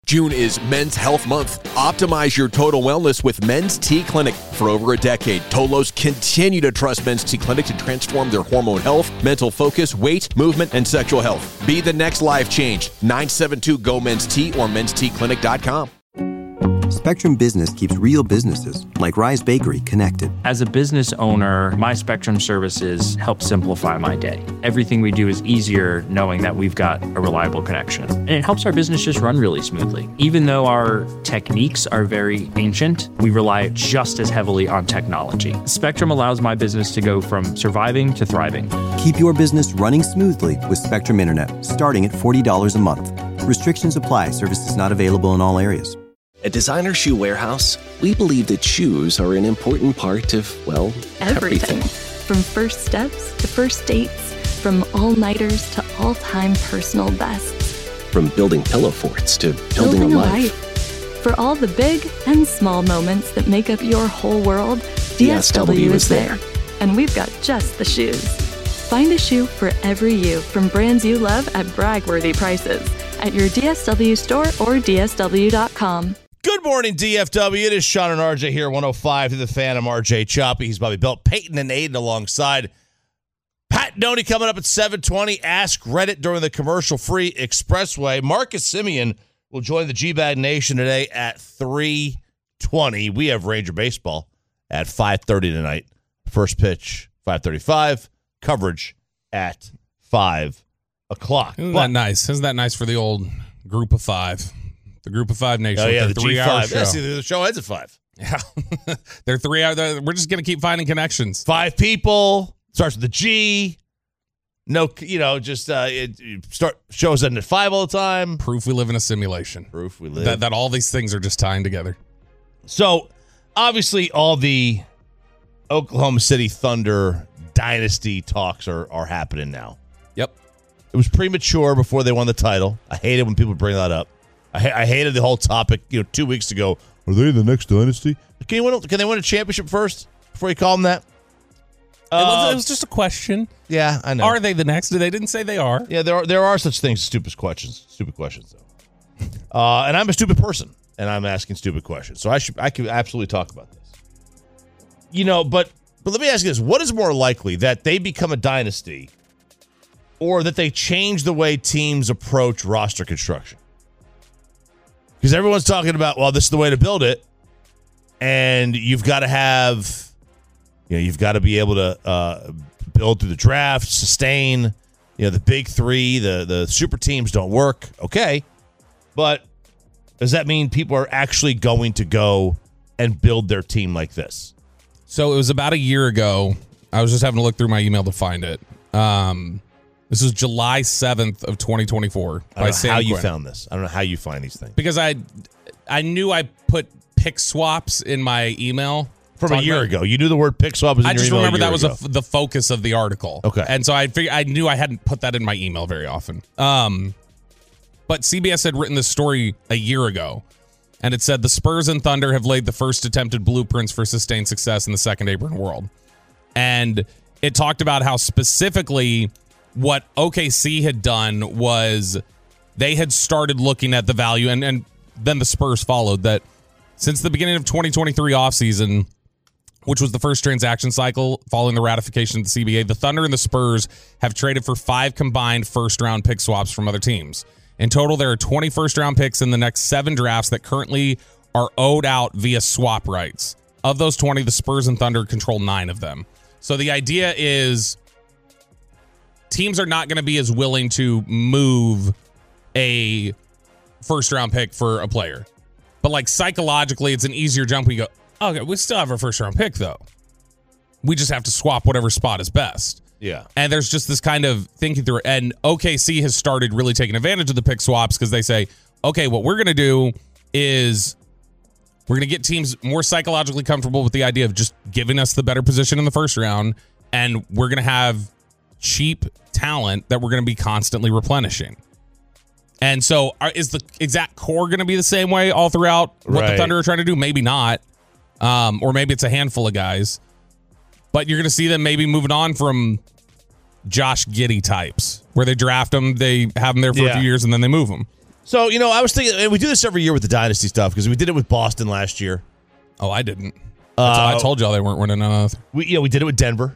June is Men's Health Month. Optimize your total wellness with Men's T Clinic. For over a decade, Tolos continue to trust Men's T Clinic to transform their hormone health, mental focus, weight, movement, and sexual health. Be the next life change. 972-GO-MEN'S-T or mensteclinic.com. Spectrum Business keeps real businesses, like Rise Bakery, connected. As a business owner, my Spectrum services help simplify my day. Everything we do is easier knowing that we've got a reliable connection. And it helps our business just run really smoothly. Even though our techniques are very ancient, we rely just as heavily on technology. Spectrum allows my business to go from surviving to thriving. Keep your business running smoothly with Spectrum Internet, starting at $40 a month. Restrictions apply. Services not available in all areas. At Designer Shoe Warehouse, we believe that shoes are an important part of, well, everything. From first steps to first dates, from all-nighters to all-time personal bests. From building pillow forts to building a life. For all the big and small moments that make up your whole world, DSW is there. And we've got just the shoes. Find a shoe for every you from brands you love at brag-worthy prices at your DSW store or DSW.com. Good morning, DFW. It is Sean and RJ here, 105 to the Fan. I'm RJ Choppy. He's Bobby Belt, Peyton and Aiden alongside. Pat Doney coming up at 7:20. Ask Reddit during the commercial-free expressway. Marcus Simeon will join the G-Bag Nation today at 3:20. We have Ranger baseball at 5:30 tonight. First pitch, 5:35. Coverage at 5 o'clock. Isn't that nice? Isn't that nice for the old Group of Five? The Group of Five Nation. Oh, yeah, the 3-hour G5. show. Yeah, see, the show ends at 5. Yeah. They're 3 hours. We're just going to keep finding connections. 5 people. Starts with the G. No, shows ending at 5 all the time. Proof we live in a simulation. Proof we live. That all these things are just tying together. So, obviously, all the Oklahoma City Thunder dynasty talks are happening now. Yep. It was premature before they won the title. I hate it when people bring that up. I hated the whole topic, 2 weeks ago. Are they the next dynasty? Can they win a championship first before you call them that? It was just a question. Yeah, I know. Are they the next? They didn't say they are. Yeah, there are such things as stupid questions, though. And I'm a stupid person, and I'm asking stupid questions. So I could absolutely talk about this. But let me ask you this. What is more likely, that they become a dynasty or that they change the way teams approach roster construction? Because everyone's talking about, well, this is the way to build it, and you've got to have, you've got to be able to build through the draft, sustain, the big three, the super teams don't work. Okay, but does that mean people are actually going to go and build their team like this? So it was about a year ago. I was just having to look through my email to find it. This is July 7th of 2024. I don't know how you found this. I don't know how you find these things. Because I knew I put pick swaps in my email. From a year ago. You knew the word pick swap was in your email. I just remember that was ago. the focus of the article. Okay. And so I knew I hadn't put that in my email very often. But CBS had written this story a year ago. And it said, the Spurs and Thunder have laid the first attempted blueprints for sustained success in the second apron world. And it talked about how specifically what OKC had done was they had started looking at the value, and then the Spurs followed, that since the beginning of 2023 offseason, which was the first transaction cycle following the ratification of the CBA, the Thunder and the Spurs have traded for 5 combined first-round pick swaps from other teams. In total, there are 20 first-round picks in the next 7 drafts that currently are owed out via swap rights. Of those 20, the Spurs and Thunder control 9 of them. So the idea is teams are not going to be as willing to move a first-round pick for a player. But, psychologically, it's an easier jump when you go, okay, we still have our first-round pick, though. We just have to swap whatever spot is best. Yeah. And there's just this kind of thinking through it. And OKC has started really taking advantage of the pick swaps because they say, okay, what we're going to do is we're going to get teams more psychologically comfortable with the idea of just giving us the better position in the first round, and we're going to have cheap talent that we're going to be constantly replenishing. And so is the exact core going to be the same way all throughout what the Thunder are trying to do? Maybe not. Or maybe it's a handful of guys. But you're going to see them maybe moving on from Josh Giddey types, where they draft them, they have them there for a few years, and then they move them. So, I was thinking, and we do this every year with the dynasty stuff because we did it with Boston last year. Oh, I didn't. I told y'all they weren't winning enough. We did it with Denver.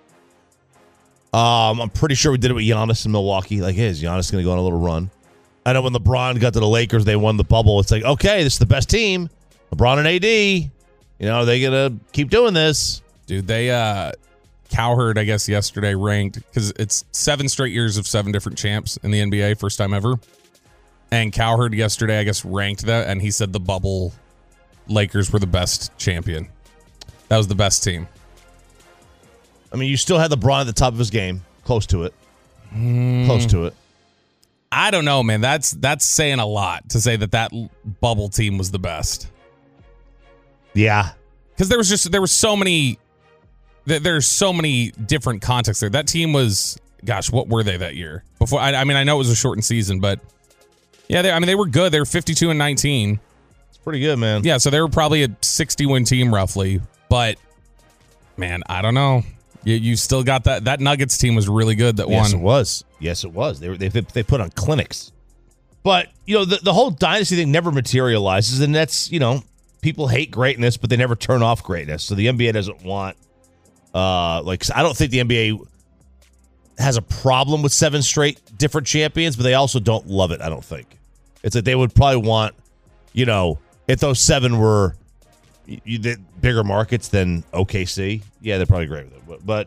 I'm pretty sure we did it with Giannis in Milwaukee. Like, hey, is Giannis going to go on a little run? I know when LeBron got to the Lakers, they won the bubble. It's like, okay, this is the best team. LeBron and AD. They going to keep doing this. Dude, they, Cowherd, I guess, yesterday ranked, because it's 7 straight years of 7 different champs in the NBA, first time ever. And Cowherd yesterday, I guess, ranked that, and he said the bubble Lakers were the best champion. That was the best team. I mean, you still had LeBron at the top of his game. Close to it. Close to it. I don't know, man. That's saying a lot to say that bubble team was the best. Yeah. Because there were so many different contexts there. That team was, gosh, what were they that year? Before I know it was a shortened season, but yeah, they were good. They were 52-19. It's pretty good, man. Yeah, so they were probably a 60-win team roughly. But man, I don't know. You still got that Nuggets team was really good that won. Yes, it was. They put on clinics. But, the whole dynasty thing never materializes, and that's, people hate greatness, but they never turn off greatness. So the NBA doesn't want I don't think the NBA has a problem with 7 straight different champions, but they also don't love it, I don't think. It's like they would probably want, if those 7 were bigger markets than OKC, yeah, they're probably great with it. But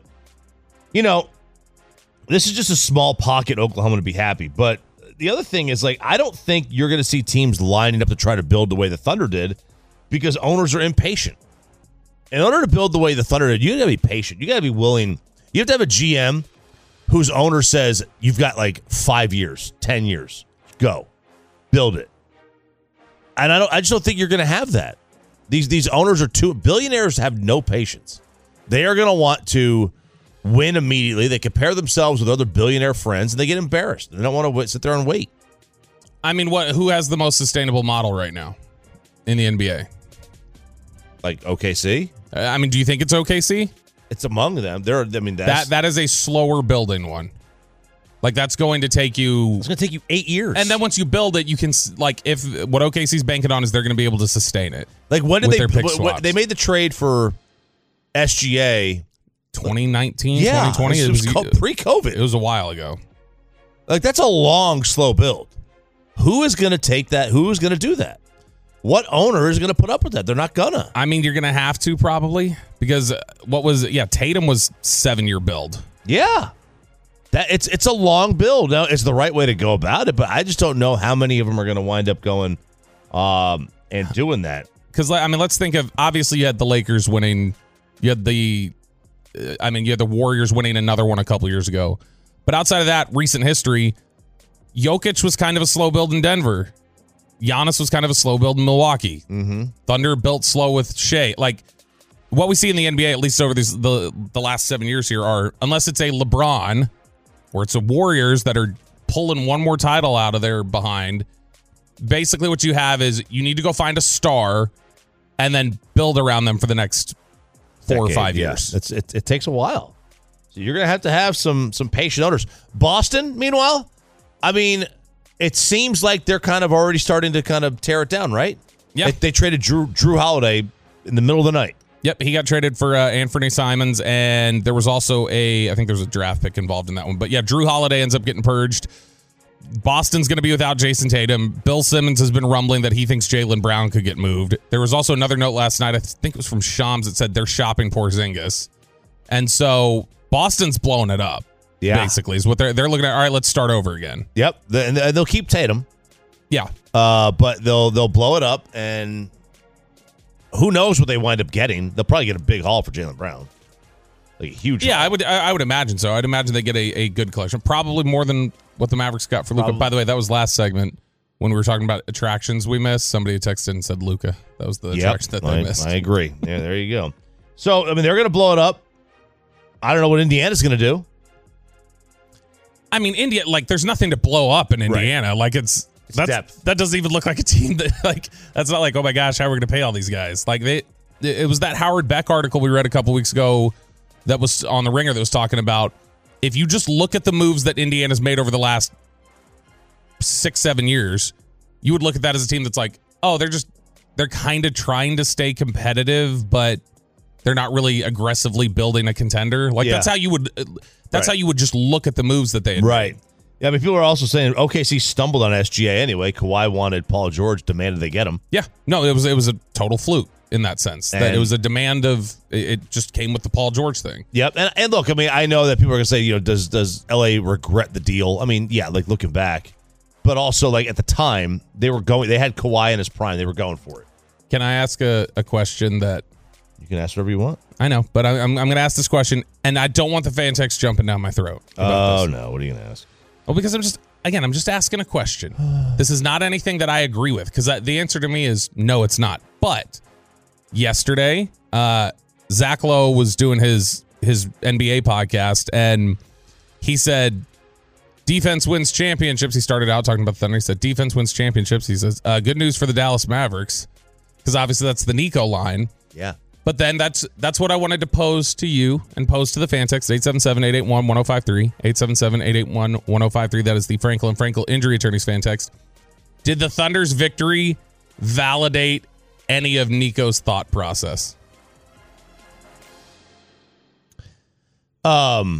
this is just a small pocket Oklahoma to be happy. But the other thing is, I don't think you're going to see teams lining up to try to build the way the Thunder did because owners are impatient. In order to build the way the Thunder did, you got to be patient. You got to be willing. You have to have a GM whose owner says, you've got 5 years, 10 years. Go. Build it. And I just don't think you're going to have that. These owners billionaires have no patience. They are going to want to win immediately. They compare themselves with other billionaire friends, and they get embarrassed. They don't want to sit there and wait. I mean, who has the most sustainable model right now in the NBA? Like OKC? Do you think it's OKC? It's among them. That is a slower building one. That's going to take you... It's going to take you 8 years. And then once you build it, you can... if what OKC's banking on is they're going to be able to sustain it. When did they made the trade for SGA? 2019, yeah, 2020? It was pre-COVID. It was a while ago. That's a long, slow build. Who is going to take that? Who is going to do that? What owner is going to put up with that? They're not gonna. You're going to have to probably because Tatum was 7-year build. Yeah. It's a long build. Now, it's the right way to go about it, but I just don't know how many of them are going to wind up going and doing that. Because, let's think of, obviously, you had the Lakers winning. You had the Warriors winning another one a couple years ago. But outside of that, recent history, Jokic was kind of a slow build in Denver. Giannis was kind of a slow build in Milwaukee. Mm-hmm. Thunder built slow with Shea. What we see in the NBA, at least over the last 7 years here, are, unless it's a LeBron or it's a Warriors that are pulling one more title out of their behind, basically what you have is you need to go find a star and then build around them for the next 4 or 5 years. It takes a while. So you're going to have some patient owners. Boston, meanwhile, it seems like they're kind of already starting to kind of tear it down, right? Yeah. They traded Drew Holiday in the middle of the night. Yep, he got traded for Anthony Simons, and there was also I think there was a draft pick involved in that one. But yeah, Drew Holiday ends up getting purged. Boston's going to be without Jason Tatum. Bill Simmons has been rumbling that he thinks Jaylen Brown could get moved. There was also another note last night, I think it was from Shams, that said they're shopping Porzingis. And so Boston's blowing it up, basically, is what they're looking at. All right, let's start over again. Yep, and they'll keep Tatum. Yeah. But they'll blow it up, and who knows what they wind up getting. They'll probably get a big haul for Jaylen Brown. Like a huge haul. I would imagine so. I'd imagine they get a good collection. Probably more than what the Mavericks got for Luka. By the way, that was last segment when we were talking about attractions we missed. Somebody texted and said Luka. That was the attraction that they missed. I agree. Yeah, there you go. So, they're going to blow it up. I don't know what Indiana's going to do. India, there's nothing to blow up in Indiana. Right. That doesn't even look like a team that, that's not oh my gosh, how are we going to pay all these guys? It was that Howard Beck article we read a couple weeks ago that was on The Ringer that was talking about, if you just look at the moves that Indiana's made over the last 6-7 years, you would look at that as a team that's like, oh, they're kind of trying to stay competitive, but they're not really aggressively building a contender. Like that's how you would how you would just look at the moves that they had right. made. Yeah, I mean, people are also saying OKC stumbled on SGA anyway. Kawhi wanted Paul George, demanded they get him. Yeah, no, it was a total fluke in that sense. That it was a demand of it just came with the Paul George thing. Yep, and look, I mean, I know that people are gonna say, does LA regret the deal? I mean, yeah, like looking back, but also like at the time they had Kawhi in his prime, they were going for it. Can I ask a question that you can ask whatever you want? I know, but I'm going to ask this question, and I don't want the fan text jumping down my throat. Oh no, what are you going to ask? Well, because I'm just asking a question. This is not anything that I agree with, because the answer to me is no, it's not. But yesterday, Zach Lowe was doing his NBA podcast, and he said defense wins championships. He started out talking about the Thunder. He said defense wins championships. He says good news for the Dallas Mavericks, because obviously that's the Nico line. Yeah. But then that's what I wanted to pose to you and pose to the fan text, 877-881-1053, 877-881-1053. That is the Franklin Frankel Injury Attorneys fan text. Did the Thunder's victory validate any of Nico's thought process? I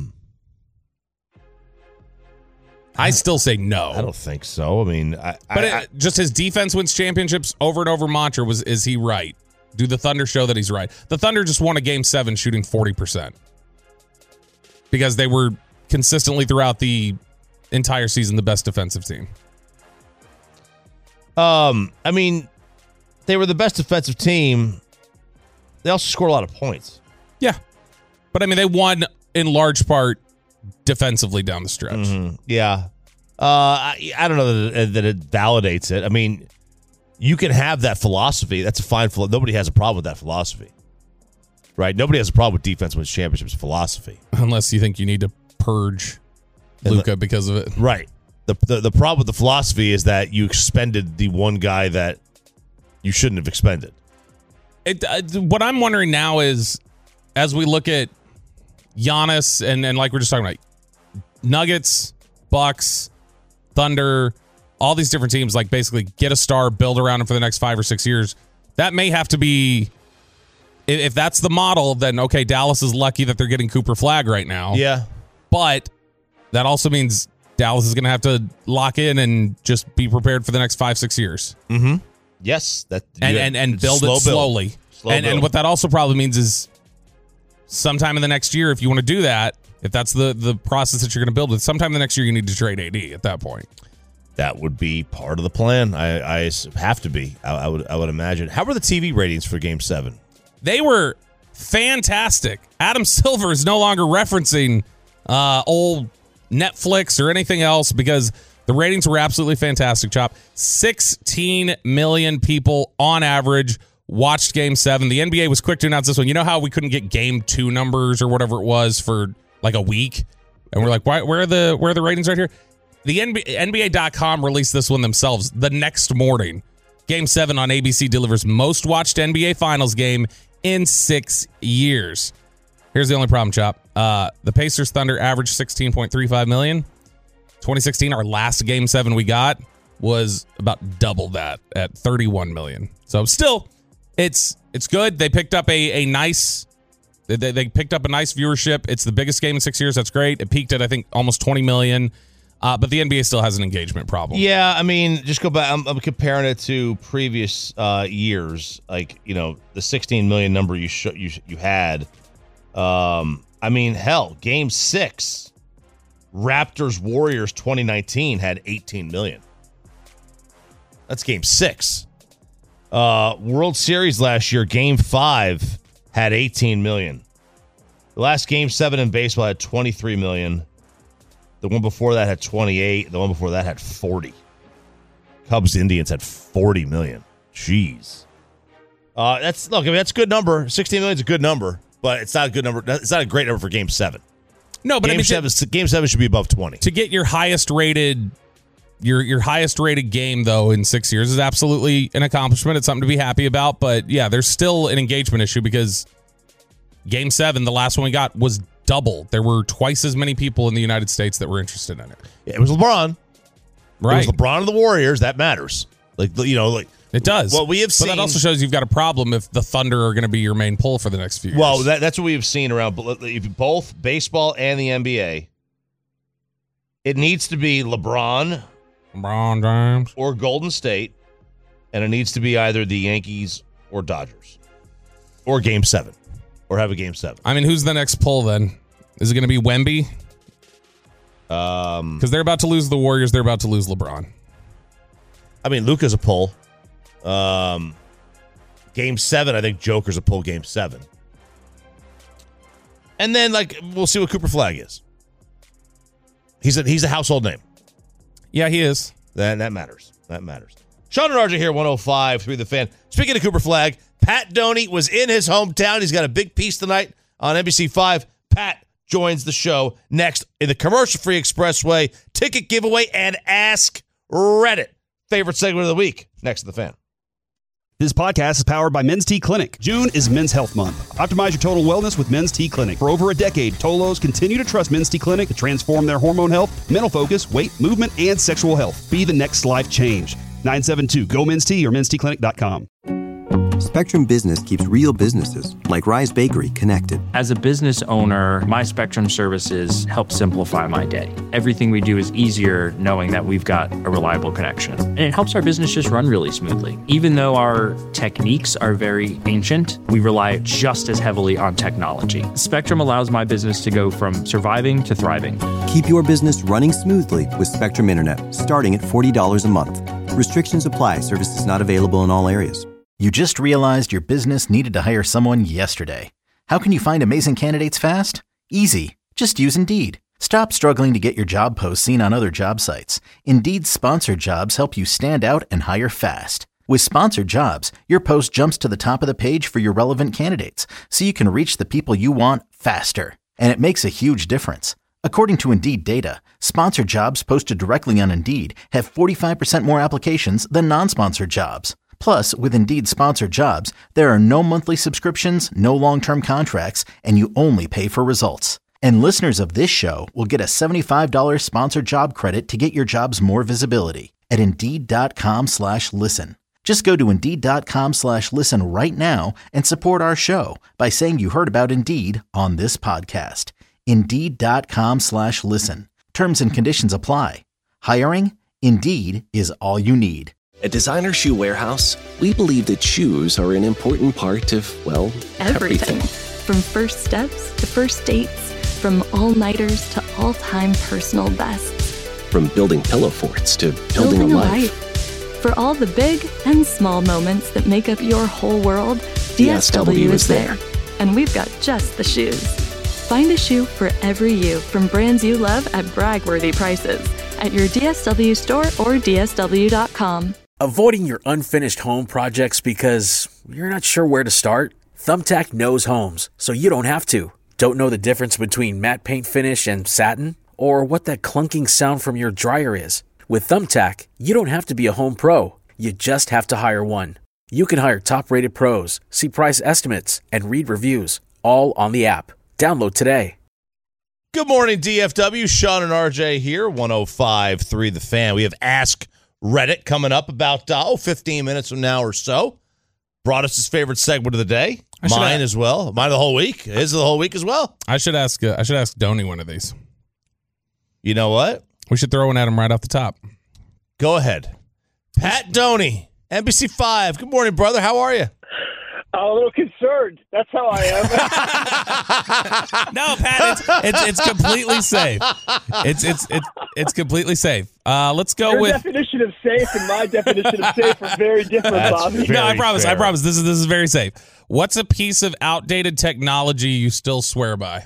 still say no. I don't think so. I mean, just his defense wins championships over and over mantra is he right? Do the Thunder show that he's right? The Thunder just won a Game 7 shooting 40% because they were consistently throughout the entire season the best defensive team. I mean, they were the best defensive team. They also scored a lot of points. Yeah. But, I mean, they won in large part defensively down the stretch. Mm-hmm. Yeah. I don't know that it validates it. I mean, you can have that philosophy. That's a fine philosophy. Nobody has a problem with that philosophy. Right? Nobody has a problem with defense wins championships philosophy. Unless you think you need to purge Luka because of it. Right. The problem with the philosophy is that you expended the one guy that you shouldn't have expended. What I'm wondering now is, as we look at Giannis and like we're just talking about, Nuggets, Bucks, Thunder, all these different teams, like basically get a star, build around him for the next 5 or 6 years. That may have to be, if that's the model, then okay, Dallas is lucky that they're getting Cooper Flagg right now. Yeah. But that also means Dallas is going to have to lock in and just be prepared for the next 5-6 years. Mm-hmm. Yes. And build it slowly. And what that also probably means is sometime in the next year, if you want to do that, if that's the process that you're going to build with, sometime in the next year you need to trade AD at that point. That would be part of the plan. I have to be. I would imagine. How were the TV ratings for Game 7? They were fantastic. Adam Silver is no longer referencing old Netflix or anything else because the ratings were absolutely fantastic, Chop. 16 million people on average watched Game 7. The NBA was quick to announce this one. You know how we couldn't get Game 2 numbers or whatever it was for like a week? And we're like, where are the ratings right here? The NBA.com released this one themselves the next morning. Game 7 on ABC delivers most watched NBA Finals game in 6 years. Here's the only problem, Chop. The Pacers Thunder averaged 16.35 million. 2016, our last Game 7 we got was about double that at 31 million. So still, it's good. They picked up a nice picked up a nice viewership. It's the biggest game in 6 years. That's great. It peaked at I think almost 20 million. But the NBA still has an engagement problem. Yeah, I mean, just go back. I'm comparing it to previous years, like the 16 million number you had. I mean, hell, Game 6, Raptors Warriors 2019 had 18 million. That's Game 6. World Series last year, Game 5 had 18 million. The last Game 7 in baseball had 23 million. The one before that had 28. The one before that had 40. Cubs Indians had 40 million. Jeez. That's a good number. 16 million is a good number, but it's not a good number. It's not a great number for Game 7. No, but Game 7 should be above 20. To get your highest rated game though in 6 years is absolutely an accomplishment. It's something to be happy about, but yeah, there's still an engagement issue because Game 7, the last one we got, was double. There were twice as many people in the United States that were interested in it. Yeah, it was LeBron. Right. It was LeBron and the Warriors. That matters. It does. What we have seen. But that also shows you've got a problem if the Thunder are going to be your main pull for the next few years. Well, that's what we have seen around both baseball and the NBA. It needs to be LeBron James, or Golden State, and it needs to be either the Yankees or Dodgers, or Game 7, or have a Game 7. I mean, who's the next pull then? Is it going to be Wemby? Because they're about to lose the Warriors. They're about to lose LeBron. I mean, Luka's a pull. Game 7, I think Joker's a pull Game 7. And then, we'll see what Cooper Flagg is. He's a household name. Yeah, he is. That matters. That matters. Sean and RJ here, 105.3 The Fan. Speaking of Cooper Flagg, Pat Doney was in his hometown. He's got a big piece tonight on NBC5. Pat joins the show next in the commercial-free Expressway ticket giveaway and Ask Reddit. Favorite segment of the week. Next to The Fan. This podcast is powered by Men's T Clinic. June is Men's Health Month. Optimize your total wellness with Men's T Clinic. For over a decade, Tolos continue to trust Men's T Clinic to transform their hormone health, mental focus, weight, movement, and sexual health. Be the next life change. 972-GO-MEN'S-T or mensteclinic.com. Spectrum Business keeps real businesses, like Rise Bakery, connected. As a business owner, my Spectrum services help simplify my day. Everything we do is easier knowing that we've got a reliable connection. And it helps our business just run really smoothly. Even though our techniques are very ancient, we rely just as heavily on technology. Spectrum allows my business to go from surviving to thriving. Keep your business running smoothly with Spectrum Internet, starting at $40 a month. Restrictions apply. Services not available in all areas. You just realized your business needed to hire someone yesterday. How can you find amazing candidates fast? Easy. Just use Indeed. Stop struggling to get your job posts seen on other job sites. Indeed's sponsored jobs help you stand out and hire fast. With sponsored jobs, your post jumps to the top of the page for your relevant candidates, so you can reach the people you want faster. And it makes a huge difference. According to Indeed data, sponsored jobs posted directly on Indeed have 45% more applications than non-sponsored jobs. Plus, with Indeed sponsored jobs, there are no monthly subscriptions, no long-term contracts, and you only pay for results. And listeners of this show will get a $75 sponsored job credit to get your jobs more visibility at Indeed.com/listen. Just go to Indeed.com/listen right now and support our show by saying you heard about Indeed on this podcast. Indeed.com/listen. Terms and conditions apply. Hiring? Indeed is all you need. At Designer Shoe Warehouse, we believe that shoes are an important part of, everything. From first steps to first dates, from all-nighters to all-time personal bests. From building pillow forts to building a life. For all the big and small moments that make up your whole world, DSW is there. And we've got just the shoes. Find a shoe for every you from brands you love at brag-worthy prices at your DSW store or DSW.com. Avoiding your unfinished home projects because you're not sure where to start? Thumbtack knows homes, so you don't have to. Don't know the difference between matte paint finish and satin? Or what that clunking sound from your dryer is? With Thumbtack, you don't have to be a home pro. You just have to hire one. You can hire top-rated pros, see price estimates, and read reviews, all on the app. Download today. Good morning, DFW. Sean and RJ here, 105.3 The Fan. We have Ask Reddit coming up about 15 minutes from now or so. Brought us his favorite segment of the day. Mine as well. Mine of the whole week. His of the whole week as well. I should ask Doney one of these. You know what? We should throw one at him right off the top. Go ahead. Pat Doney, NBC5. Good morning, brother. How are you? I'm a little concerned. That's how I am. No, Pat, it's completely safe. It's completely safe. Let's go Your with definition of safe and my definition of safe are very different, Bobby. No, I promise. This is very safe. What's a piece of outdated technology you still swear by?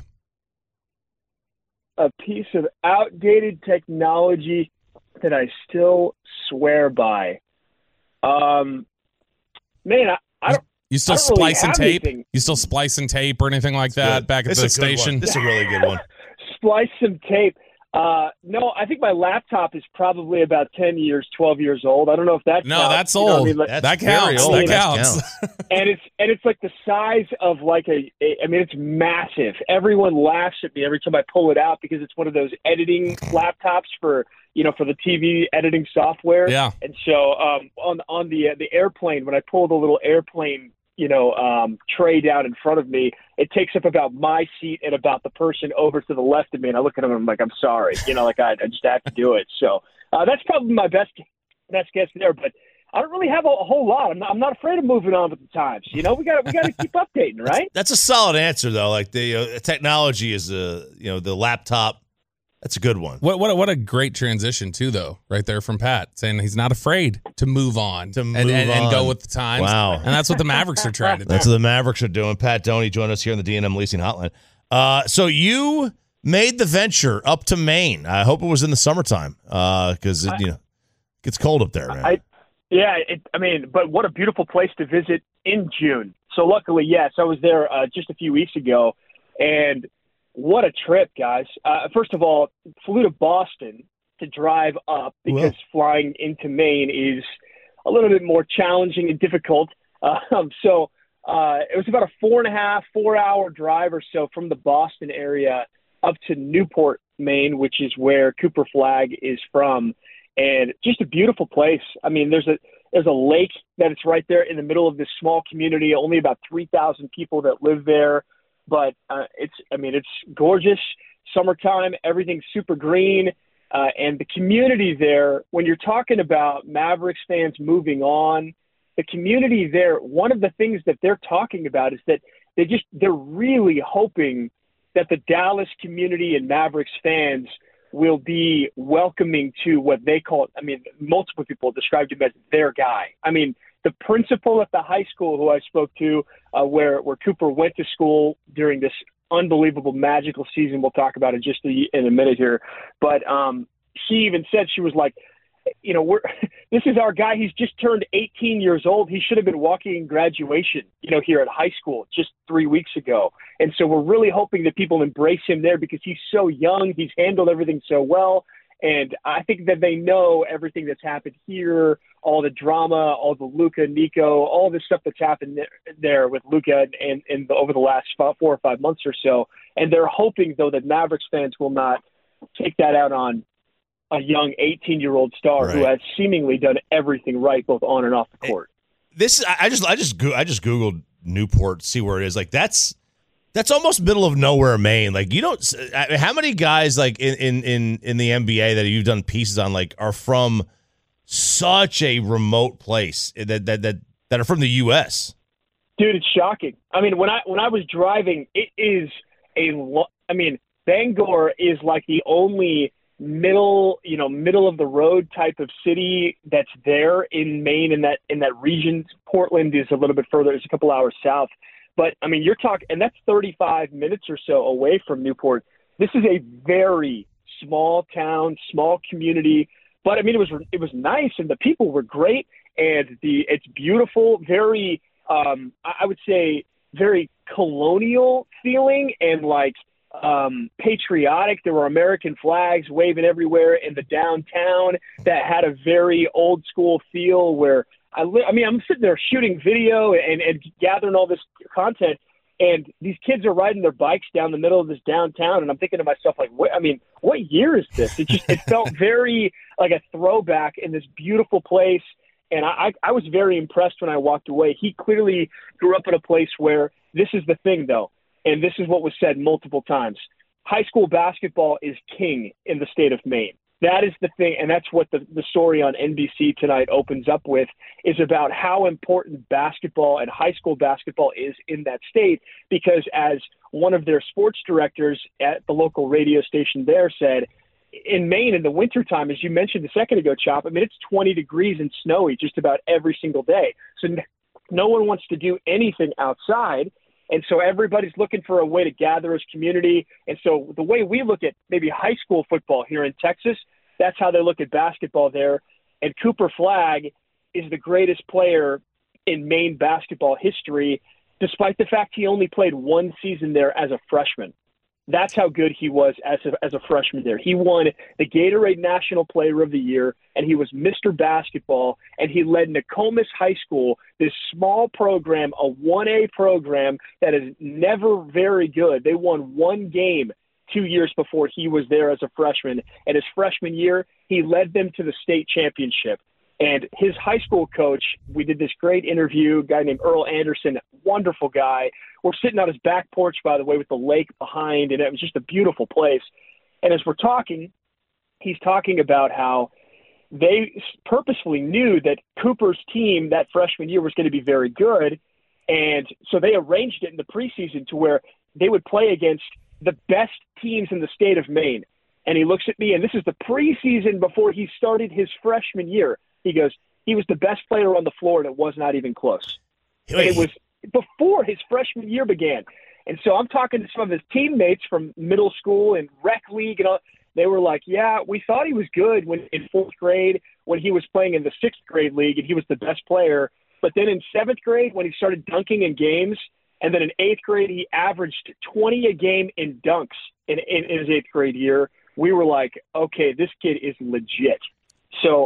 A piece of outdated technology that I still swear by. Man, I don't. You still splice and tape? Anything. You still splice and tape or anything like that back at the station? This is a really good one. Splice some tape. No, I think my laptop is probably about 10 years, 12 years old. I don't know if that No, counts. that's You know old. what I mean? Like, That counts. Old. That That counts. and it's like the size of like I mean, it's massive. Everyone laughs at me every time I pull it out because it's one of those editing laptops for the TV editing software. Yeah. And so on the airplane, when I pull the little airplane tray down in front of me, it takes up about my seat and about the person over to the left of me. And I look at them and I'm like, I'm sorry. I just have to do it. So that's probably my best guess there. But I don't really have a whole lot. I'm not afraid of moving on with the times. We got to keep updating, right? That's a solid answer, though. Like the technology is the laptop. That's a good one. What a great transition too, though, right there from Pat saying he's not afraid to move on and go with the times. Wow, and that's what the Mavericks are trying to do. That's what the Mavericks are doing. Pat Doney joined us here on the D&M Leasing Hotline. So you made the venture up to Maine. I hope it was in the summertime because it gets cold up there, man. But what a beautiful place to visit in June. So luckily, yes, I was there just a few weeks ago, and what a trip, guys. First of all, flew to Boston to drive up because flying into Maine is a little bit more challenging and difficult. So it was about a 4.5-4 hour drive or so from the Boston area up to Newport, Maine, which is where Cooper Flagg is from. And just a beautiful place. I mean, there's a lake that it's right there in the middle of this small community, only about 3,000 people that live there. But it's gorgeous. Summertime, everything's super green. And the community there, when you're talking about Mavericks fans moving on, the community there, one of the things that they're talking about is that they're really hoping that the Dallas community and Mavericks fans will be welcoming to what they call, multiple people described him as their guy. I mean, the principal at the high school who I spoke to, where Cooper went to school during this unbelievable magical season, we'll talk about it just in a minute here. But she even said, she was like, this is our guy. He's just turned 18 years old. He should have been walking in graduation, here at high school just 3 weeks ago. And so we're really hoping that people embrace him there because he's so young. He's handled everything so well. And I think that they know everything that's happened here, all the drama, all the Luka, Nico, all the stuff that's happened there with Luka and over the last 4 or 5 months or so. And they're hoping, though, that Mavericks fans will not take that out on a young 18-year-old star who has seemingly done everything right, both on and off the court. I just Googled Newport to see where it is. Like that's almost middle of nowhere, Maine. Like you don't. How many guys like in the NBA that you've done pieces on like are from such a remote place that are from the U.S. Dude, it's shocking. I mean, when I was driving, it is Bangor is like the only middle of the road type of city that's there in Maine in that region. Portland is a little bit further. It's a couple hours south. But, you're talking – and that's 35 minutes or so away from Newport. This is a very small town, small community. But, it was nice, and the people were great, and it's beautiful, very I would say very colonial feeling and, patriotic. There were American flags waving everywhere in the downtown that had a very old-school feel where – I'm sitting there shooting video and gathering all this content, and these kids are riding their bikes down the middle of this downtown, and I'm thinking to myself, what year is this? It felt very like a throwback in this beautiful place, and I was very impressed when I walked away. He clearly grew up in a place where this is the thing, though, and this is what was said multiple times. High school basketball is king in the state of Maine. That is the thing, and that's what the story on NBC tonight opens up with, is about how important basketball and high school basketball is in that state, because as one of their sports directors at the local radio station there said, in Maine in the wintertime, as you mentioned a second ago, Chop, it's 20 degrees and snowy just about every single day. So no one wants to do anything outside. And so everybody's looking for a way to gather as community. And so the way we look at maybe high school football here in Texas, that's how they look at basketball there. And Cooper Flagg is the greatest player in Maine basketball history, despite the fact he only played one season there as a freshman. That's how good he was as a freshman there. He won the Gatorade National Player of the Year, and he was Mr. Basketball, and he led Nokomis High School, this small program, a 1A program that is never very good. They won one game 2 years before he was there as a freshman, and his freshman year, he led them to the state championship. And his high school coach, we did this great interview, a guy named Earl Anderson, wonderful guy. We're sitting on his back porch, by the way, with the lake behind, and it was just a beautiful place. And as we're talking, he's talking about how they purposefully knew that Cooper's team that freshman year was going to be very good, and so they arranged it in the preseason to where they would play against the best teams in the state of Maine. And he looks at me, and this is the preseason before he started his freshman year. He goes, he was the best player on the floor, and it was not even close. And it was before his freshman year began. And so I'm talking to some of his teammates from middle school and rec league, and all. They were like, yeah, we thought he was good when in fourth grade when he was playing in the sixth grade league, and he was the best player. But then in seventh grade when he started dunking in games, and then in eighth grade he averaged 20 a game in dunks in his eighth grade year, we were like, okay, this kid is legit. So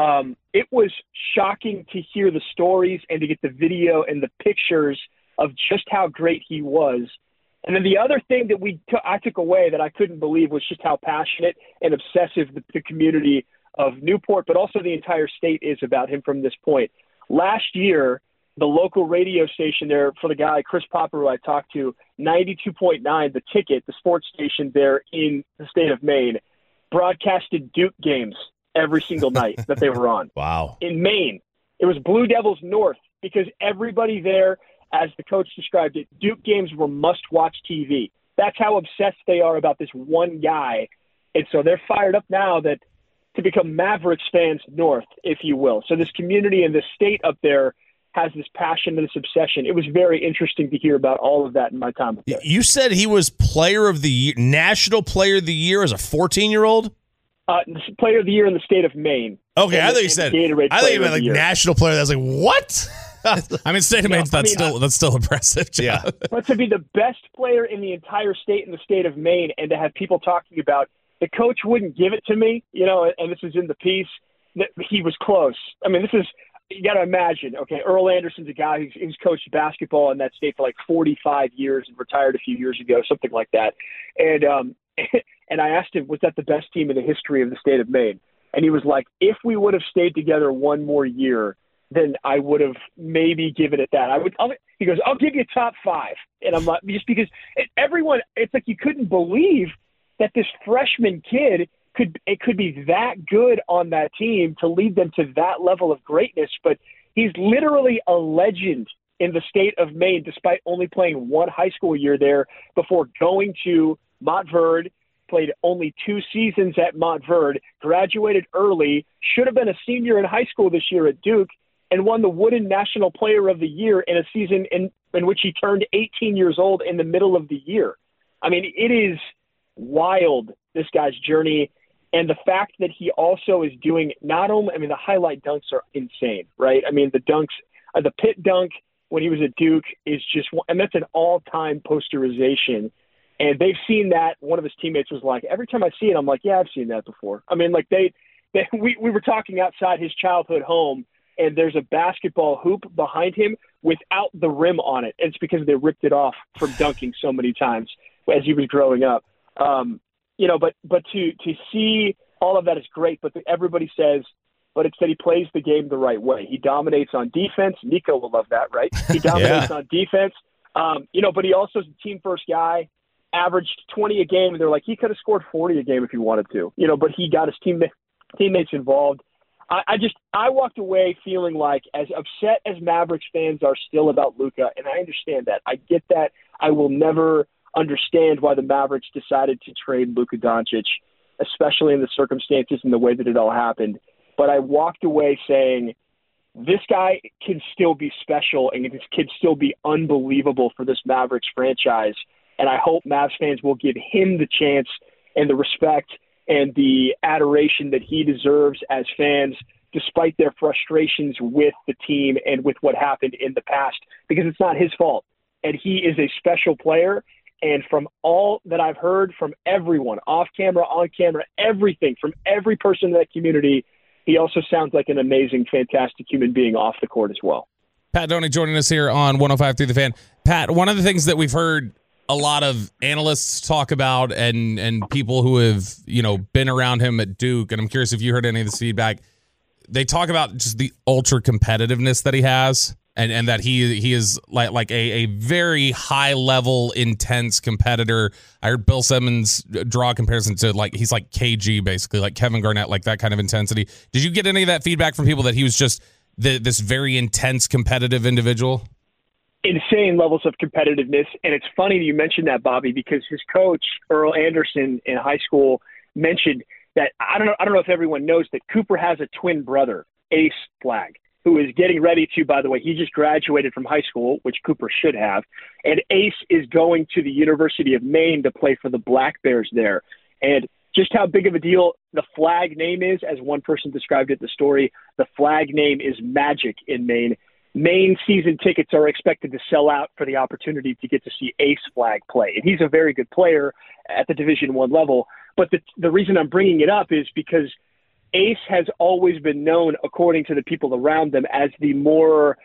it was shocking to hear the stories and to get the video and the pictures of just how great he was. And then the other thing that I took away that I couldn't believe was just how passionate and obsessive the community of Newport, but also the entire state, is about him from this point. Last year, the local radio station there for the guy, Chris Popper, who I talked to, 92.9, The Ticket, the sports station there in the state of Maine, broadcasted Duke games every single night that they were on. Wow. In Maine. It was Blue Devils North, because everybody there, as the coach described it, Duke games were must-watch TV. That's how obsessed they are about this one guy. And so they're fired up now to become Mavericks fans north, if you will. So this community and this state up there has this passion and this obsession. It was very interesting to hear about all of that in my time up there. You said he was player of the year, national player of the year as a 14-year-old? Player of the year in the state of Maine. Okay, I thought you said Gatorade. I thought you meant like national player. I was like, what? I mean, state of Maine, that's still impressive. Yeah. But to be the best player in the entire state in the state of Maine, and to have people talking about the coach wouldn't give it to me, and this is in the piece, that he was close. I mean, you got to imagine, okay, Earl Anderson's a guy who's coached basketball in that state for like 45 years and retired a few years ago, something like that. And and I asked him, was that the best team in the history of the state of Maine? And he was like, if we would have stayed together one more year, then I would have maybe given it that. He goes, I'll give you top 5. And I'm like, just because everyone, it's like you couldn't believe that this freshman kid could be that good on that team to lead them to that level of greatness. But he's literally a legend in the state of Maine, despite only playing one high school year there before going to Montverde, played only 2 seasons at Montverde, graduated early, should have been a senior in high school this year at Duke, and won the Wooden National Player of the Year in a season in which he turned 18 years old in the middle of the year. I mean, it is wild, this guy's journey, and the fact that he also is doing not only – I mean, the highlight dunks are insane, right? I mean, the dunks – the pit dunk when he was at Duke is just – and that's an all-time posterization. And they've seen that. One of his teammates was like, every time I see it, I'm like, yeah, I've seen that before. I mean, like we were talking outside his childhood home, and there's a basketball hoop behind him without the rim on it. It's because they ripped it off from dunking so many times as he was growing up. But to see all of that is great. But everybody says, but it's that he plays the game the right way. He dominates on defense. Nico will love that, right? He dominates on defense. But he also is a team first guy. Averaged 20 a game, and they're like, he could have scored 40 a game if he wanted to, but he got his teammates involved. I walked away feeling like, as upset as Mavericks fans are still about Luka, and I understand that. I get that. I will never understand why the Mavericks decided to trade Luka Doncic, especially in the circumstances and the way that it all happened. But I walked away saying, this guy can still be special, and this can still be unbelievable for this Mavericks franchise. And I hope Mavs fans will give him the chance and the respect and the adoration that he deserves as fans, despite their frustrations with the team and with what happened in the past, because it's not his fault. And he is a special player, And from all that I've heard from everyone, off camera, on camera, everything from every person in that community, he also sounds like an amazing, fantastic human being off the court as well. Pat Doney joining us here on 105.3 The Fan. Pat, one of the things that we've heard a lot of analysts talk about and people who have, been around him at Duke, and I'm curious if you heard any of this feedback, they talk about just the ultra competitiveness that he has. And that he is like a very high level, intense competitor. I heard Bill Simmons draw a comparison to he's like KG, basically, like Kevin Garnett, like that kind of intensity. Did you get any of that feedback from people that he was just this very intense, competitive individual? Insane levels of competitiveness. And it's funny you mentioned that, Bobby, because his coach, Earl Anderson, in high school mentioned that, I don't know if everyone knows that Cooper has a twin brother, Ace Flagg, who is getting ready to, by the way, he just graduated from high school, which Cooper should have. And Ace is going to the University of Maine to play for the Black Bears there. And just how big of a deal the Flagg name is, as one person described it in the story, the Flagg name is magic in Maine. Maine season tickets are expected to sell out for the opportunity to get to see Ace Flagg play. And he's a very good player at the Division I level. But the reason I'm bringing it up is because Ace has always been known, according to the people around them, as the more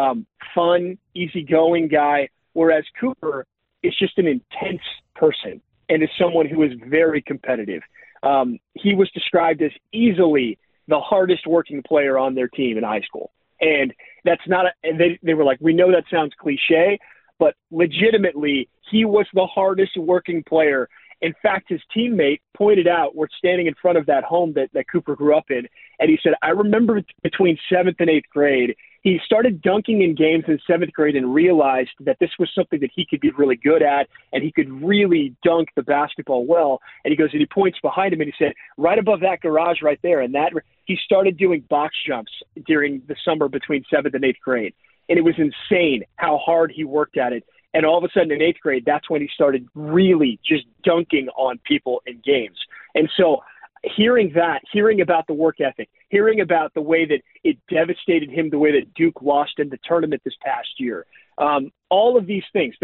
fun, easygoing guy, whereas Cooper is just an intense person and is someone who is very competitive. He was described as easily the hardest working player on their team in high school. And that's not they were like, we know that sounds cliche, but legitimately, he was the hardest working player. In fact, his teammate pointed out, we're standing in front of that home that Cooper grew up in, and he said, I remember between 7th and 8th grade, he started dunking in games in 7th grade and realized that this was something that he could be really good at, and he could really dunk the basketball well. And he goes, and he points behind him, and he said, right above that garage right there, and that he started doing box jumps during the summer between 7th and 8th grade. And it was insane how hard he worked at it. And all of a sudden in 8th grade, that's when he started really just dunking on people in games. And so hearing about the work ethic, hearing about the way that it devastated him, the way that Duke lost in the tournament this past year, all of these things,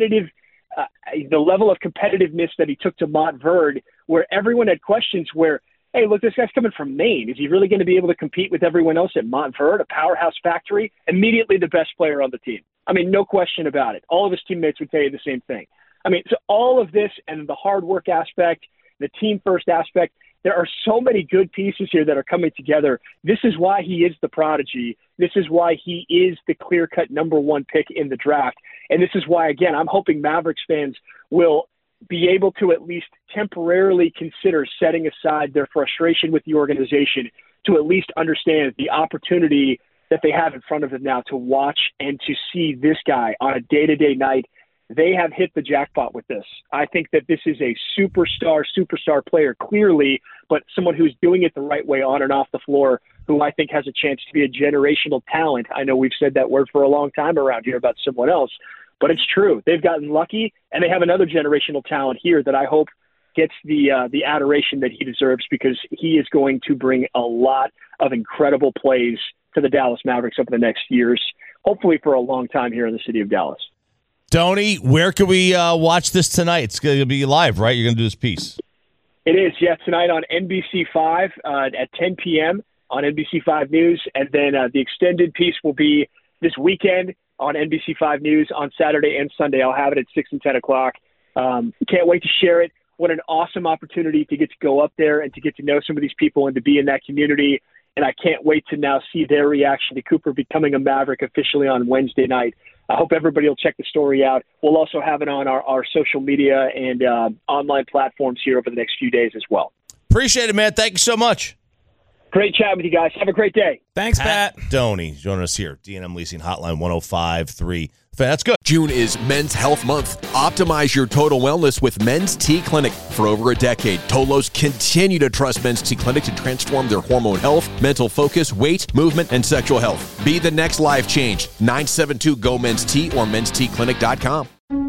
the level of competitiveness that he took to Montverde, where everyone had questions where, hey, look, this guy's coming from Maine. Is he really going to be able to compete with everyone else at Montverde, a powerhouse factory? Immediately the best player on the team. I mean, no question about it. All of his teammates would tell you the same thing. I mean, so all of this and the hard work aspect, the team first aspect, there are so many good pieces here that are coming together. This is why he is the prodigy. This is why he is the clear-cut number one pick in the draft. And this is why, again, I'm hoping Mavericks fans will be able to at least temporarily consider setting aside their frustration with the organization to at least understand the opportunity that they have in front of them now to watch and to see this guy on a day-to-day night. They have hit the jackpot with this. I think that this is a superstar player, clearly, but someone who's doing it the right way on and off the floor, who I think has a chance to be a generational talent. I know we've said that word for a long time around here about someone else, but it's true. They've gotten lucky, and they have another generational talent here that I hope gets the adoration that he deserves, because he is going to bring a lot of incredible plays to the Dallas Mavericks over the next years, hopefully for a long time here in the city of Dallas. Doney, where can we watch this tonight? It's going to be live, right? You're going to do this piece. It is, yeah, tonight on NBC5 at 10 p.m. on NBC5 News. And then the extended piece will be this weekend on NBC5 News on Saturday and Sunday. I'll have it at 6 and 10 o'clock. Can't wait to share it. What an awesome opportunity to get to go up there and to get to know some of these people and to be in that community. And I can't wait to now see their reaction to Cooper becoming a Maverick officially on Wednesday night. I hope everybody will check the story out. We'll also have it on our social media and online platforms here over the next few days as well. Appreciate it, man. Thank you so much. Great chatting with you guys. Have a great day. Thanks, Pat. Doney joining us here. D&M Leasing Hotline 105.3. That's good. June is Men's Health Month. Optimize your total wellness with Men's T Clinic. For over a decade, Tolos continue to trust Men's T Clinic to transform their hormone health, mental focus, weight, movement, and sexual health. Be the next life change. 972-GO-MEN'S-T or mensteclinic.com.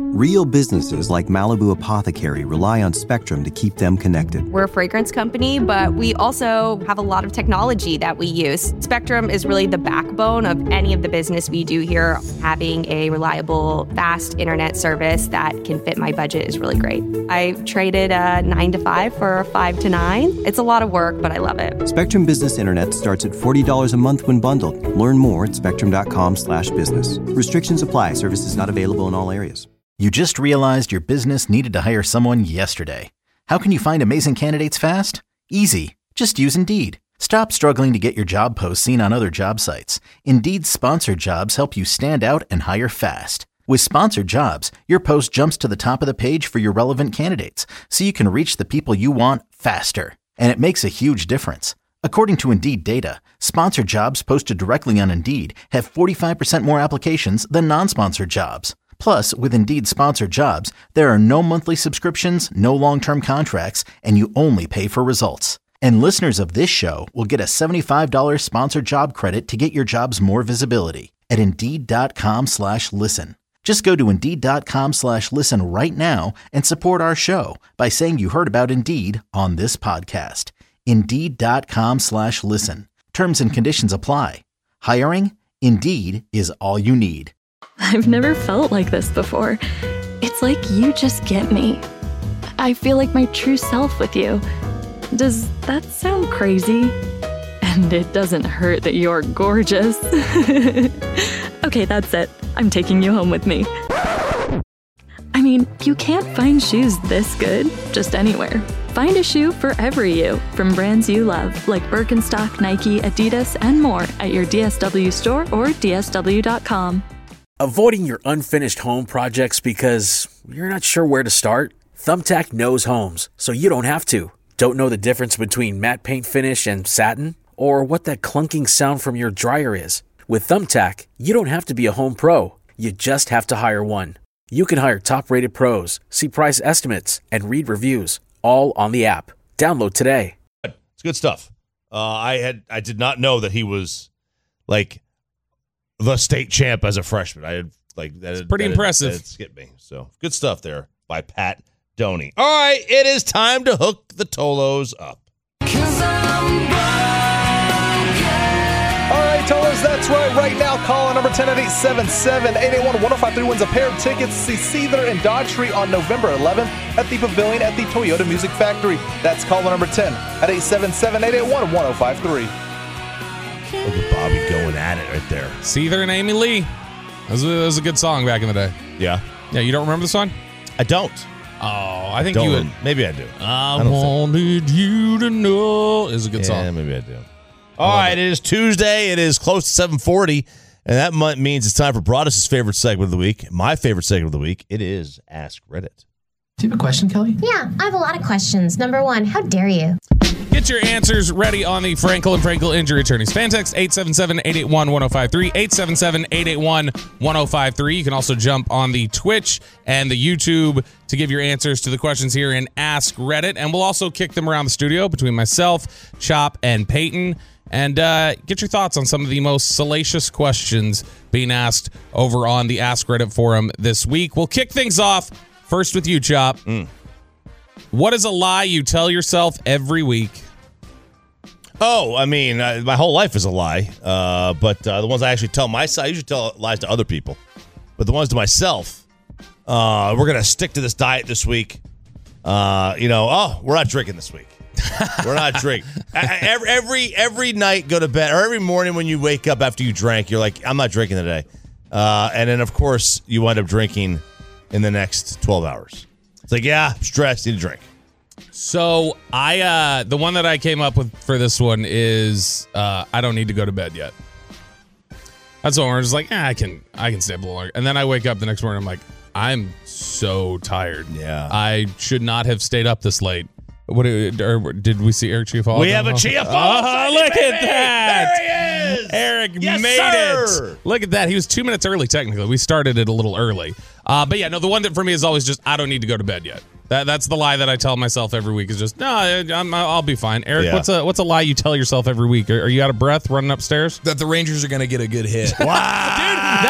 Real businesses like Malibu Apothecary rely on Spectrum to keep them connected. We're a fragrance company, but we also have a lot of technology that we use. Spectrum is really the backbone of any of the business we do here. Having a reliable, fast internet service that can fit my budget is really great. I traded a 9 to 5 for a 5 to 9. It's a lot of work, but I love it. Spectrum Business Internet starts at $40 a month when bundled. Learn more at spectrum.com/business. Restrictions apply. Services not available in all areas. You just realized your business needed to hire someone yesterday. How can you find amazing candidates fast? Easy. Just use Indeed. Stop struggling to get your job posts seen on other job sites. Indeed's sponsored jobs help you stand out and hire fast. With sponsored jobs, your post jumps to the top of the page for your relevant candidates, so you can reach the people you want faster. And it makes a huge difference. According to Indeed data, sponsored jobs posted directly on Indeed have 45% more applications than non-sponsored jobs. Plus, with Indeed sponsored jobs, there are no monthly subscriptions, no long-term contracts, and you only pay for results. And listeners of this show will get a $75 sponsored job credit to get your jobs more visibility at Indeed.com/listen. Just go to Indeed.com/listen right now and support our show by saying you heard about Indeed on this podcast. Indeed.com/listen. Terms and conditions apply. Hiring? Indeed is all you need. I've never felt like this before. It's like you just get me. I feel like my true self with you. Does that sound crazy? And it doesn't hurt that you're gorgeous. Okay, that's it. I'm taking you home with me. I mean, you can't find shoes this good just anywhere. Find a shoe for every you from brands you love, like Birkenstock, Nike, Adidas, and more at your DSW store or DSW.com. Avoiding your unfinished home projects because you're not sure where to start? Thumbtack knows homes, so you don't have to. Don't know the difference between matte paint finish and satin? Or what that clunking sound from your dryer is? With Thumbtack, you don't have to be a home pro. You just have to hire one. You can hire top-rated pros, see price estimates, and read reviews, all on the app. Download today. It's good stuff. I did not know that he was like the state champ as a freshman. I had it's pretty impressive. It skipped me. So good stuff there by Pat Doney. All right, it is time to hook the Tolos up. All right, Tolos, that's right. Right now, call number 10 at 877-881-1053 wins a pair of tickets to see Seether and Daughtry on November 11th at the Pavilion at the Toyota Music Factory. That's call number 10 at 877-881-1053. Look at Bobby going at it right there. Seether and Amy Lee. That was a good song back in the day. Yeah. Yeah, you don't remember the song? I don't. Oh, I think you would. Maybe I do. I wanted you to know is a good song. Yeah, maybe I do. All right, it is Tuesday. It is close to 7:40, and that means it's time for Broadus' favorite segment of the week. My favorite segment of the week. It is Ask Reddit. Do you have a question, Kelly? Yeah, I have a lot of questions. Number one, how dare you? Get your answers ready on the Frankel and Frankel Injury Attorneys. Fan text 877-881-1053, 877-881-1053. You can also jump on the Twitch and the YouTube to give your answers to the questions here in Ask Reddit. And we'll also kick them around the studio between myself, Chop, and Peyton. And get your thoughts on some of the most salacious questions being asked over on the Ask Reddit forum this week. We'll kick things off first with you, Chop. What is a lie you tell yourself every week? Oh, I mean, my whole life is a lie. But the ones I actually tell myself, I usually tell lies to other people. But the ones to myself, we're going to stick to this diet this week. We're not drinking this week. We're not drinking. Every night, go to bed, or every morning when you wake up after you drank, you're like, I'm not drinking today. And then, of course, you wind up drinking in the next 12 hours. It's like, yeah, I'm stressed, need a drink. So the one that I came up with for this one is I don't need to go to bed yet. That's the one where I'm just like, I can stay up a little longer. And then I wake up the next morning, I'm like, I'm so tired. Yeah. I should not have stayed up this late. Did we see Eric Chiafalo? We have a Chiafalo. Oh, look at that. There he is. Eric Yes, made sir. it. Look at that. He was 2 minutes early, technically. We started it a little early. But yeah, no, the one that for me is always just, I don't need to go to bed yet. That's the lie that I tell myself every week is just, no, I'll be fine. Eric, Yeah. what's a lie you tell yourself every week? Are you out of breath running upstairs? That the Rangers are going to get a good hit. Wow. Dude, that is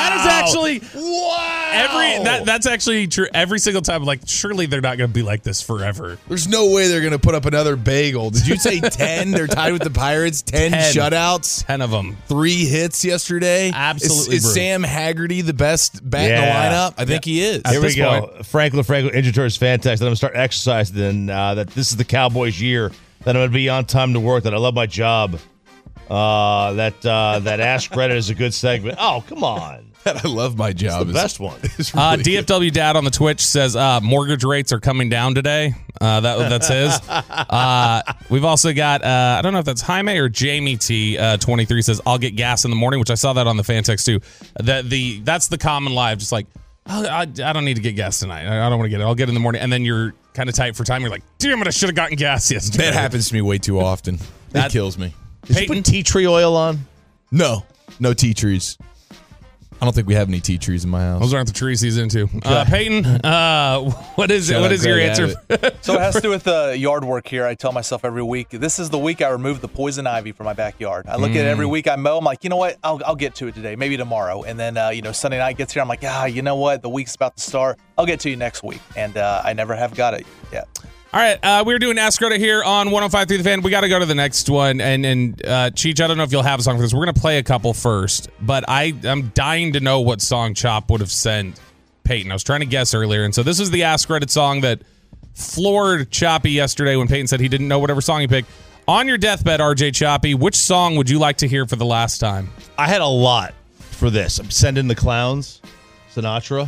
actually wow. That's actually true. Every single time, I'm like, surely they're not going to be like this forever. There's no way they're going to put up another bagel. Did you say 10? They're tied with the Pirates. 10 shutouts. 10 of them. 3 hits yesterday. Absolutely. Is Sam Haggerty the best bat in the lineup? I think he is. Here we go. Franklin injured to his fan text that I'm going to start exercising. Then that this is the Cowboys' year. That I'm going to be on time to work. That I love my job. That Ask Reddit is a good segment. Oh, come on. I love my job. It's the best one. Really DFW Dad on the Twitch says mortgage rates are coming down today. That's his. We've also got I don't know if that's Jaime or Jamie T. 23 says I'll get gas in the morning, which I saw that on the fan text too. That's the common lie. Just like I don't need to get gas tonight. I don't want to get it. I'll get it in the morning, and then you're kind of tight for time. You're like, damn it, I should have gotten gas yesterday. That happens to me way too often. That kills me. Did you put tea tree oil on? No tea trees. I don't think we have any tea trees in my house. Those aren't the trees he's into. Peyton, what is your answer? So it has to do with yard work here. I tell myself every week, this is the week I remove the poison ivy from my backyard. I look at it every week I mow. I'm like, you know what? I'll get to it today, maybe tomorrow. And then, Sunday night gets here. I'm like, you know what? The week's about to start. I'll get to you next week. And I never have got it yet. All right, we're doing Ask Reddit here on 105.3 The Fan. We got to go to the next one. And Cheech, I don't know if you'll have a song for this. We're going to play a couple first. But I'm dying to know what song Chop would have sent Peyton. I was trying to guess earlier. And so this is the Ask Reddit song that floored Choppy yesterday when Peyton said he didn't know whatever song he picked. On your deathbed, RJ Choppy, which song would you like to hear for the last time? I had a lot for this. I'm sending the clowns, Sinatra.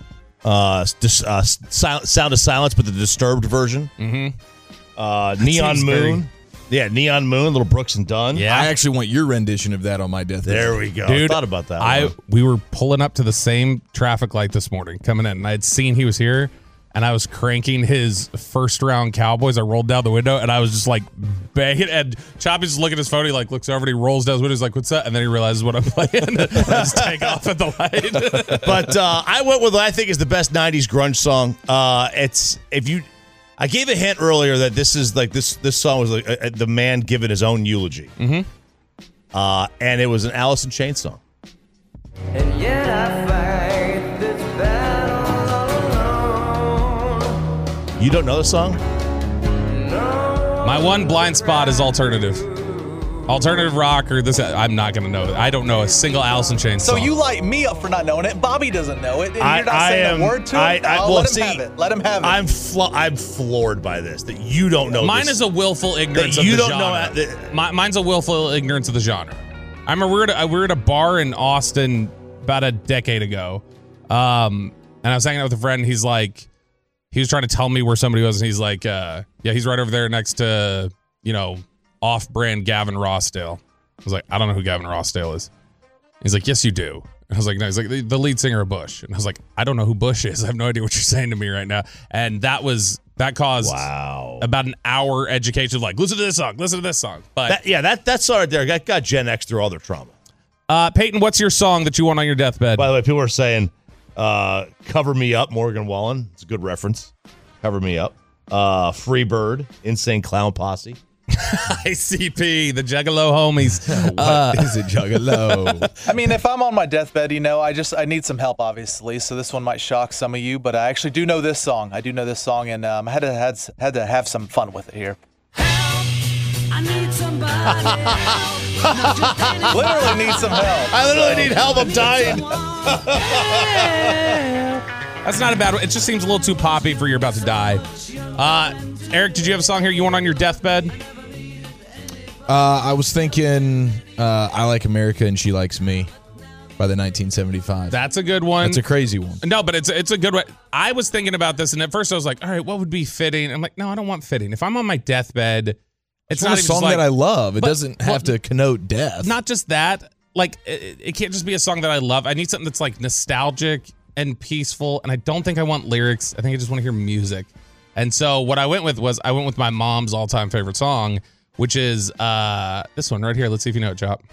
Sound of Silence, but the disturbed version. Mm-hmm. Neon Moon. Neon Moon, Little Brooks and Dunn. Yeah, I actually want your rendition of that on my deathbed. There we go. Dude, I thought about that. We were pulling up to the same traffic light this morning coming in, and I had seen he was here, and I was cranking his first round Cowboys. I rolled down the window, and I was just like banging. And Choppy's just looking at his phone. He like looks over and he rolls down his window. He's like, "What's that?" And then he realizes what I'm playing. I just take off at the light. But I went with what I think is the best '90s grunge song. I gave a hint earlier that this is like this song was like the man giving his own eulogy. Mm-hmm. And it was an Alice in Chains song. And yet I fight this battle alone. You don't know the song? My one blind spot is alternative rock or this. I'm not going to know it. I don't know a single Alice in Chains song. So you light me up for not knowing it. Bobby doesn't know it. And you're not saying a word to him. Let him have it. Let him have it. I'm floored by this that you don't know. Mine is a willful ignorance of the genre. Mine's a willful ignorance of the genre. I remember we were at a bar in Austin about a decade ago, and I was hanging out with a friend. And he was trying to tell me where somebody was, and he's like, he's right over there next to off-brand Gavin Rossdale. I was like, I don't know who Gavin Rossdale is. He's like, yes, you do. And I was like, no. He's like, the lead singer of Bush. And I was like, I don't know who Bush is. I have no idea what you're saying to me right now. And that caused about an hour education of like, listen to this song. But that song right there got Gen X through all their trauma. Peyton, what's your song that you want on your deathbed? By the way, people are saying, Cover Me Up, Morgan Wallen. It's a good reference. Cover Me Up. Free Bird, Insane Clown Posse. ICP, the Juggalo homies. What is it, Juggalo? I mean, if I'm on my deathbed, I need some help, obviously. So this one might shock some of you, but I actually do know this song. And I had to have some fun with it here. I need somebody help. Literally need some help. I literally need help. I'm dying. That's not a bad one. It just seems a little too poppy for you're about to die. Eric, did you have a song here you want on your deathbed? I was thinking I Like America and She Likes Me by the 1975. That's a good one. That's a crazy one. No, but it's a good one. I was thinking about this, and at first I was like, all right, what would be fitting? I'm like, no, I don't want fitting. If I'm on my deathbed, it's not a song that I love. It doesn't have to connote death. Not just that. Like, it can't just be a song that I love. I need something that's like nostalgic and peaceful, and I don't think I want lyrics. I think I just want to hear music. And so what I went with was my mom's all-time favorite song, which is this one right here. Let's see if you know it, Chop.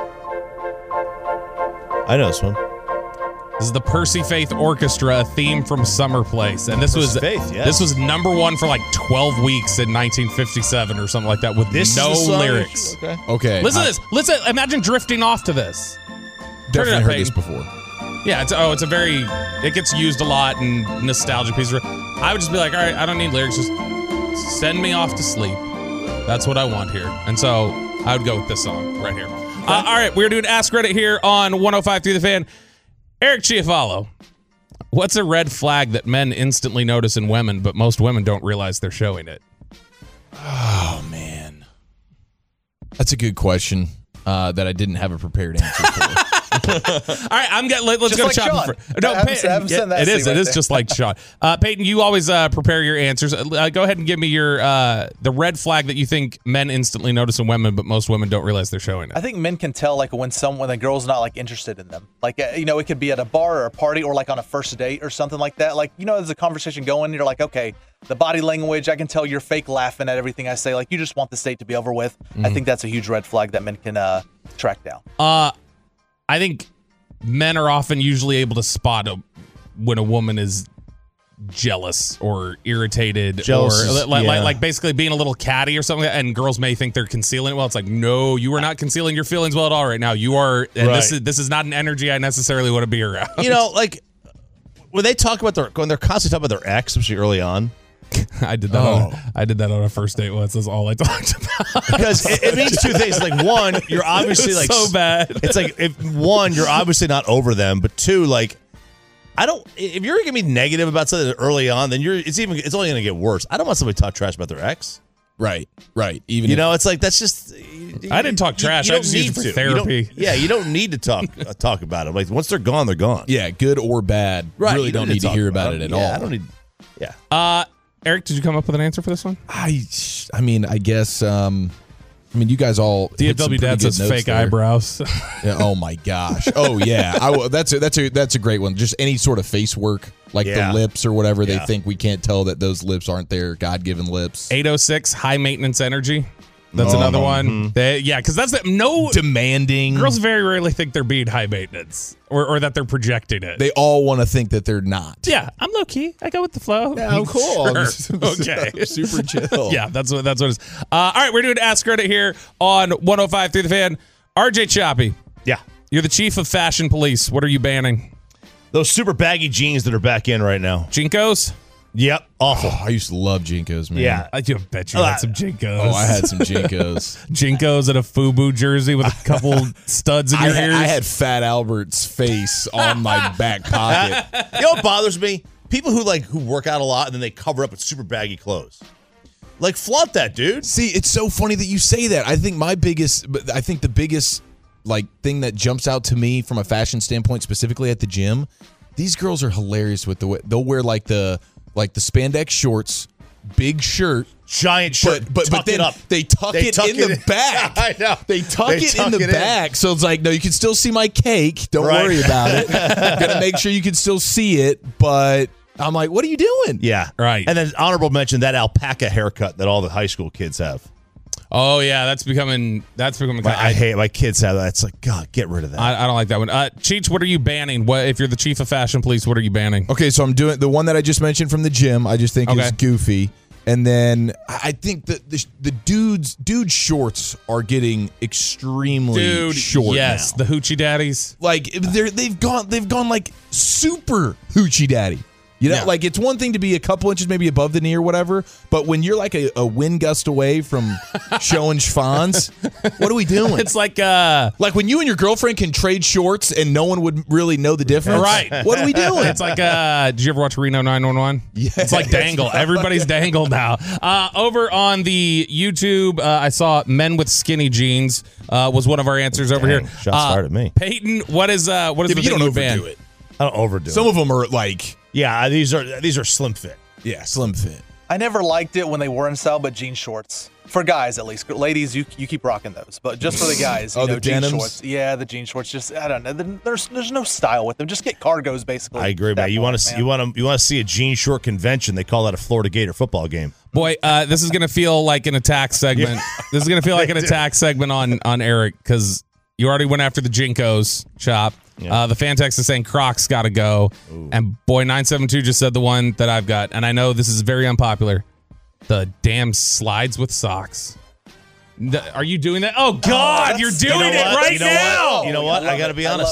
I know this one. This is the Percy Faith Orchestra, a theme from Summer Place. And this was number one for like 12 weeks in 1957 or something like that with no lyrics. Okay. Listen to this. Imagine drifting off to this. Definitely heard this before. Yeah, it's a very, it gets used a lot in nostalgia pieces. I would just be like, all right, I don't need lyrics, just send me off to sleep. That's what I want here. And so I would go with this song right here. All right, we're doing Ask Reddit here on 105.3 The Fan. Eric Chiafalo, what's a red flag that men instantly notice in women, but most women don't realize they're showing it? Oh, man. That's a good question that I didn't have a prepared answer for. All right, let's Just go like to Sean. Sean. No, Have him Peyton, send that it is. scene right It is there. just like Sean. Peyton, you always prepare your answers. Go ahead and give me your the red flag that you think men instantly notice in women, but most women don't realize they're showing it. I think men can tell like when a girl's not like interested in them. Like it could be at a bar or a party or like on a first date or something like that. Like there's a conversation going. You're like, okay, the body language. I can tell you're fake laughing at everything I say. Like you just want the date to be over with. I think that's a huge red flag that men can track down. I think men are often usually able to spot when a woman is jealous or irritated like basically being a little catty or something, and girls may think they're concealing it well. It's like, no, you are not concealing your feelings well at all right now. You are, and this is not an energy I necessarily want to be around. Like when they talk about when they're constantly talking about their ex, especially early on. I did that on a first date once. That's all I talked about. Because it means two things. Like one, you're obviously like so bad. It's like one, you're obviously not over them, but two, like if you're gonna be negative about something early on, then it's only gonna get worse. I don't want somebody to talk trash about their ex. Right. Even it's like that's just. I didn't talk trash. I just used it for therapy. You don't need to talk about it. Like once they're gone, they're gone. Yeah, good or bad. Right. Really don't need to hear about it at all. I don't need. Yeah. Eric, did you come up with an answer for this one? I mean, I guess. You guys all. DFW Dad says fake eyebrows. Yeah, oh my gosh. Oh yeah. That's a great one. Just any sort of face work, like the lips or whatever. They think we can't tell that those lips aren't their God-given lips. 806 high maintenance energy. That's another one. Because that's no demanding. Girls very rarely think they're being high maintenance or that they're projecting it. They all want to think that they're not. Yeah, I'm low key. I go with the flow. Yeah, I'm cool. Sure. Okay, super chill. Yeah, that's what it is. All right, we're doing Ask Reddit here on 105.3 The Fan. RJ Choppy. Yeah, you're the chief of fashion police. What are you banning? Those super baggy jeans that are back in right now. Jinkos. Yep, awful. I used to love Jinkos, man. Yeah, I bet you had some Jinkos. Oh, I had some Jinkos. Jinkos and a FUBU jersey with a couple studs in your ears. I had Fat Albert's face on my back pocket. You know what bothers me? People who work out a lot and then they cover up with super baggy clothes. Like, flaunt that, dude. See, it's so funny that you say that. I think the biggest thing that jumps out to me from a fashion standpoint, specifically at the gym, these girls are hilarious with the way they'll wear like the spandex shorts, big shirt, giant shirt, but then they tuck it in the back. I know. They tuck it in the back, so it's like, no, you can still see my cake. Don't worry about it. Gotta make sure you can still see it, but I'm like, what are you doing? Yeah, right. And then honorable mention that alpaca haircut that all the high school kids have. Oh yeah, that's becoming. I hate my kids have that. It's like, God, get rid of that. I don't like that one. Cheech, what are you banning? What if you're the chief of fashion police? What are you banning? Okay, so I'm doing the one that I just mentioned from the gym. I just think is goofy, and then I think that the dude shorts are getting extremely short. Yes, now. The hoochie daddies. Like they've gone like super hoochie daddy. Like it's one thing to be a couple inches maybe above the knee or whatever, but when you're like a wind gust away from showing schwans, what are we doing? It's like when you and your girlfriend can trade shorts and no one would really know the difference. Right. What are we doing? It's like, did you ever watch Reno 911? Yeah. It's like Dangle. Everybody's Dangle now. Over on the YouTube, I saw men with skinny jeans was one of our answers over here. Shots fired at me. Peyton, what is the thing you don't you overdo ban? it. I don't overdo it. Some of them are like, yeah, these are slim fit. Yeah, slim fit. I never liked it when they were in style, but jean shorts. For guys, at least. Ladies, you keep rocking those. But just for the guys, the jean denims? shorts. Yeah, the jean shorts. Just, I don't know. There's no style with them. Just get cargos, basically. I agree, man. You want to see a jean short convention? They call that a Florida Gator football game. Boy, this is gonna feel like an attack segment. Yeah. This is gonna feel like an attack segment on Eric because you already went after the Jinkos shop. Yeah. The fan text is saying Crocs got to go. Ooh. And boy, 972 just said the one that I've got. And I know this is very unpopular. The damn slides with socks. Are you doing that? Oh, God, you're doing it right now. You know what? I got to be honest.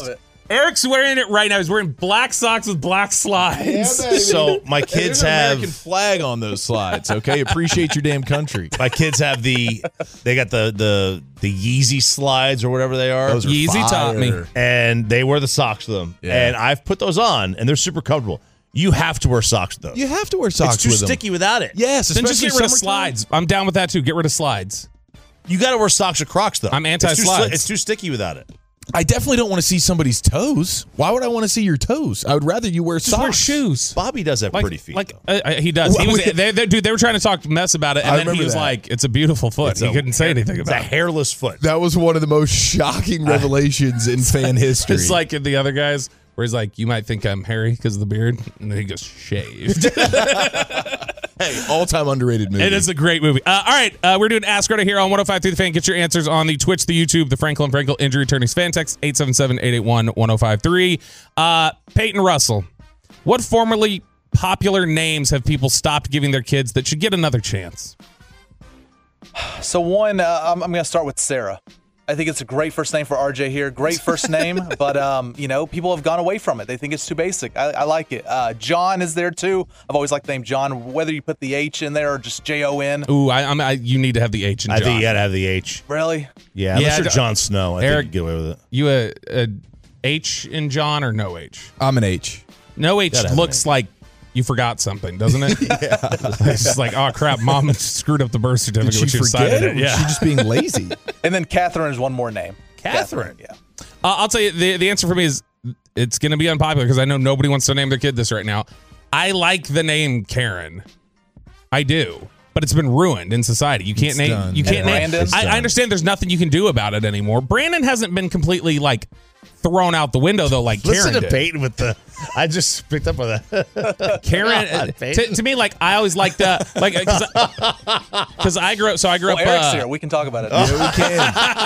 Eric's wearing it right now. He's wearing black socks with black slides. So my kids There's an have American flag on those slides. Okay, appreciate your damn country. My kids have they got the Yeezy slides or whatever they are. Those are Yeezy taught me. And they wear the socks with them. Yeah. And I've put those on, and they're super comfortable. You have to wear socks with those. You have to wear socks. It's too with them. sticky without it. Yes, Then just especially get rid of summertime. slides. I'm down with that too. Get rid of slides. You got to wear socks or Crocs though. I'm anti-slides. It's too sticky without it. I definitely don't want to see somebody's toes. Why would I want to see your toes? I would rather you wear Just socks. wear shoes. Bobby does have pretty feet. He does. He was, dude, they were trying to talk mess about it, and then he was like, "It's a beautiful foot." He couldn't say anything about it. It's a hairless foot. That was one of the most shocking revelations in fan history. It's like the other guys where he's like, "You might think I'm hairy because of the beard," and then he goes, "Shaved." Hey, all-time underrated movie. It is a great movie. All right, we're doing Ask Rhoda here on 105.3 The Fan. Get your answers on the Twitch, the YouTube, the Franklin Frankel Injury Attorneys fan text 877-881-1053. Peyton Russell, what formerly popular names have people stopped giving their kids that should get another chance? So one, I'm going to start with Sarah. I think it's a great first name for RJ here. Great first name, but people have gone away from it. They think it's too basic. I like it. John is there too. I've always liked the name John, whether you put the H in there or just Jon. Ooh, you need to have the H in John. I think you got to have the H. Really? Yeah, unless you're Jon Snow. I Eric, think you get away with it. You a H in John or no H? I'm an H. No H looks like you forgot something, doesn't it? Yeah. It's just like, oh crap, mom screwed up the birth certificate when she decided it. Yeah. Was she just being lazy? And then Catherine is one more name. Catherine. Yeah. I'll tell you, the answer for me is it's going to be unpopular because I know nobody wants to name their kid this right now. I like the name Karen. I do. But it's been ruined in society. You can't name. You can't name. I understand there's nothing you can do about it anymore. Brandon hasn't been completely thrown out the window though, like Listen Karen to did. Peyton with the. I just picked up on that. Karen, to me, I always liked because I grew up. So I grew up. Eric's here. We can talk about it. Yeah, we can.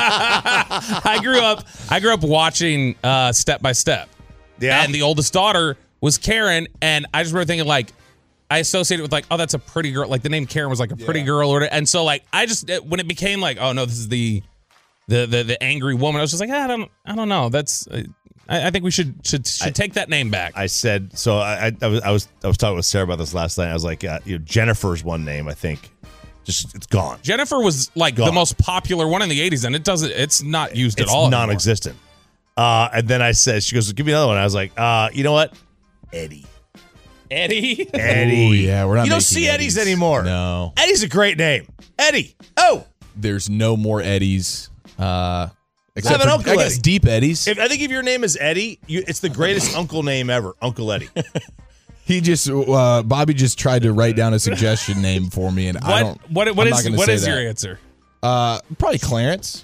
I grew up watching Step by Step. Yeah. And the oldest daughter was Karen, and I just remember thinking I associated with oh, that's a pretty girl. Like the name Karen was like a pretty girl, and so I just when it became oh no, this is the angry woman. I was just like, I don't know. That's I think we should take that name back. I said so. I was talking with Sarah about this last night. I was like, Jennifer's one name. I think just it's gone. Jennifer was the most popular one in the 80s, and it's not used at all. It's non-existent. And then I said, she goes, give me another one. I was like, you know what? Eddie. Eddie. Oh, yeah, we're not. You don't making see Eddies anymore. No. Eddie's a great name. Eddie. Oh. There's no more Eddies. Except an for, Uncle I guess Eddie. Deep Eddies. I think if your name is Eddie, it's the greatest uncle name ever. Uncle Eddie. He just Bobby just tried to write down a suggestion name for me, and I don't. What is your answer? Probably Clarence.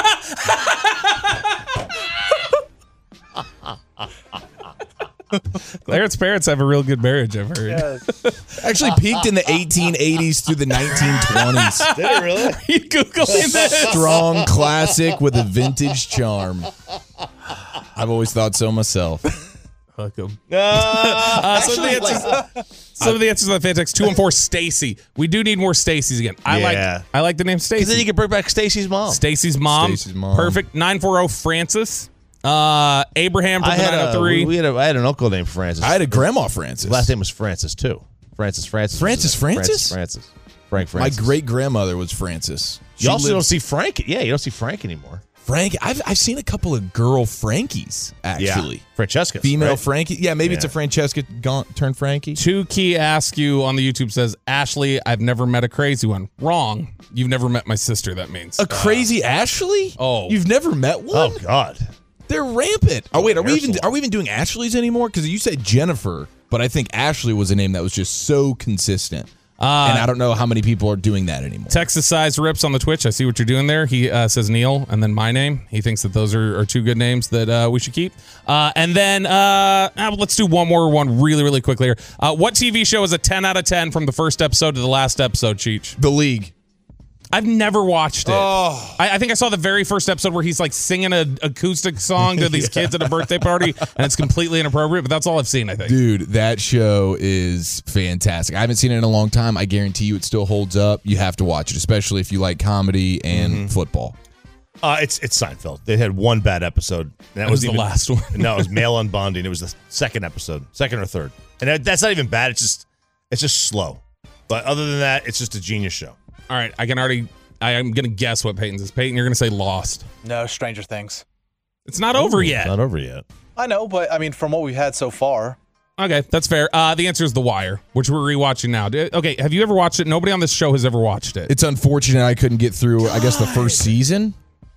Clarence parents have a real good marriage, I've heard. Yes. Actually peaked in the 1880s through the 1920s. Did it really? Are you Googling this? Strong classic with a vintage charm. I've always thought so myself. Fuck him. Some of the answers on the fan text 214 Stacy. We do need more Stacys again. I like the name Stacy. Then you can bring back Stacy's mom. Stacy's mom. Perfect. 940 Francis. Abraham from the 903. I had an uncle named Francis. I had a grandma Francis. His last name was Francis too. Francis. Francis? Frank Francis. My great grandmother was Francis. You also don't see Frank. Yeah, you don't see Frank anymore. Frank, I've seen a couple of girl Frankies, actually. Yeah. Francesca. Female right? Frankie. Yeah, maybe it's a Francesca turned Frankie. 2Key Askew on the YouTube says, Ashley, I've never met a crazy one. Wrong. You've never met my sister, that means. A crazy Ashley? Oh. You've never met one? Oh, God. They're rampant. Oh, wait, are we even doing Ashleys anymore? Because you said Jennifer, but I think Ashley was a name that was just so consistent. And I don't know how many people are doing that anymore. Texas Size Rips on the Twitch. I see what you're doing there. He says Neil and then my name. He thinks that those are two good names that we should keep. And then let's do one really, really quickly here. What TV show is a 10 out of 10 from the first episode to the last episode, Cheech? The League. I've never watched it. Oh. I think I saw the very first episode where he's singing an acoustic song to these kids at a birthday party, and it's completely inappropriate, but that's all I've seen, I think. Dude, that show is fantastic. I haven't seen it in a long time. I guarantee you it still holds up. You have to watch it, especially if you like comedy and football. It's Seinfeld. They had one bad episode. And that was the last one. No, it was Male Unbonding. It was the second episode, second or third. And that's not even bad. It's just slow. But other than that, it's just a genius show. All right, I'm going to guess what Peyton's is. Peyton, you're going to say Lost. No, Stranger Things. It's not over yet. Not over yet. I know, but I mean, from what we've had so far. Okay, that's fair. The answer is The Wire, which we're rewatching now. Okay, have you ever watched it? Nobody on this show has ever watched it. It's unfortunate I couldn't get through, I guess, the first season.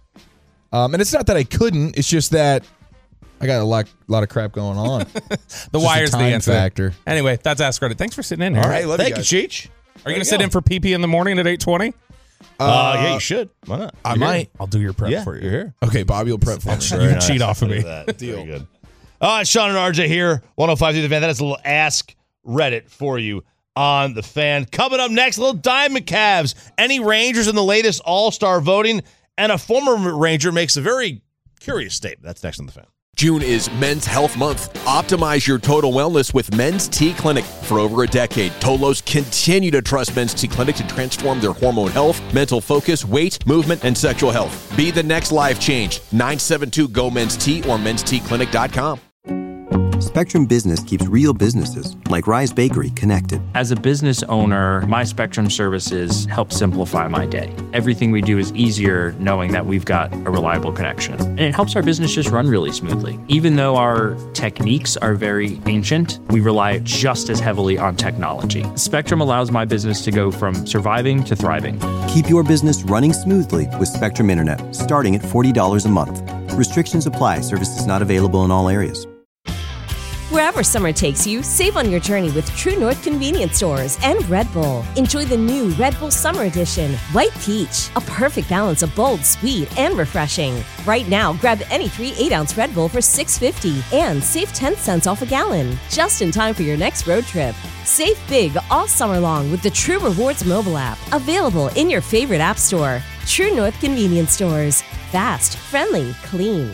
And it's not that I couldn't. It's just that I got a lot of crap going on. The Wire's the answer. Factor. Anyway, that's Ask Reddit. Thanks for sitting in here. All right, thank you, Cheech. Are you going to sit in for PP in the morning at 8:20? Yeah, you should. Why not? I might. I'll do your prep Yeah, for you. You're here. Okay, Bobby will prep for me. You can cheat off of me. Deal. Very good. Sean and RJ here, 105.3 The Fan. That is a little Ask Reddit for you on The Fan. Coming up next, a little Diamond Cavs. Any Rangers in the latest All-Star voting? And a former Ranger makes a very curious statement. That's next on The Fan. June is Men's Health Month. Optimize your total wellness with Men's T Clinic. For over a decade, Tolos continue to trust Men's T Clinic to transform their hormone health, mental focus, weight, movement, and sexual health. Be the next life change. 972-GO-MEN'S-T or mensteclinic.com. Spectrum Business keeps real businesses, like Rise Bakery, connected. As a business owner, my Spectrum services help simplify my day. Everything we do is easier knowing that we've got a reliable connection. And it helps our business just run really smoothly. Even though our techniques are very ancient, we rely just as heavily on technology. Spectrum allows my business to go from surviving to thriving. Keep your business running smoothly with Spectrum Internet, starting at $40 a month. Restrictions apply. Services not available in all areas. Wherever summer takes you, save on your journey with True North Convenience Stores and Red Bull. Enjoy the new Red Bull Summer Edition, White Peach, a perfect balance of bold, sweet, and refreshing. Right now, grab any 3 8-ounce Red Bull for $6.50 and save 10 cents off a gallon, just in time for your next road trip. Save big all summer long with the True Rewards mobile app, available in your favorite app store. True North Convenience Stores. Fast, friendly, clean.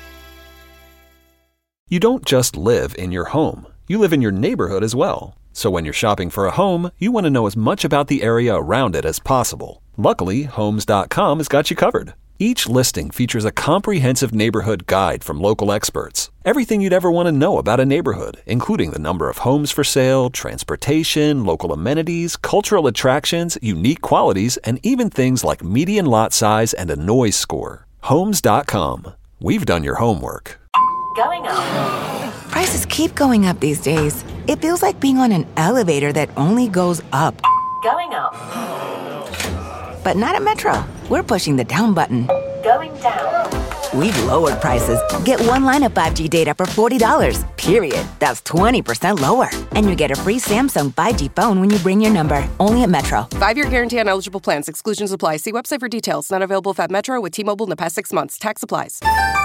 You don't just live in your home. You live in your neighborhood as well. So when you're shopping for a home, you want to know as much about the area around it as possible. Luckily, Homes.com has got you covered. Each listing features a comprehensive neighborhood guide from local experts. Everything you'd ever want to know about a neighborhood, including the number of homes for sale, transportation, local amenities, cultural attractions, unique qualities, and even things like median lot size and a noise score. Homes.com. We've done your homework. Going up. Prices keep going up these days. It feels like being on an elevator that only goes up. Going up. But not at Metro. We're pushing the down button. Going down. We've lowered prices. Get one line of 5G data for $40, period. That's 20% lower. And you get a free Samsung 5G phone when you bring your number. Only at Metro. 5-year guarantee on eligible plans. Exclusions apply. See website for details. Not available at Metro with T-Mobile in the past 6 months. Tax applies.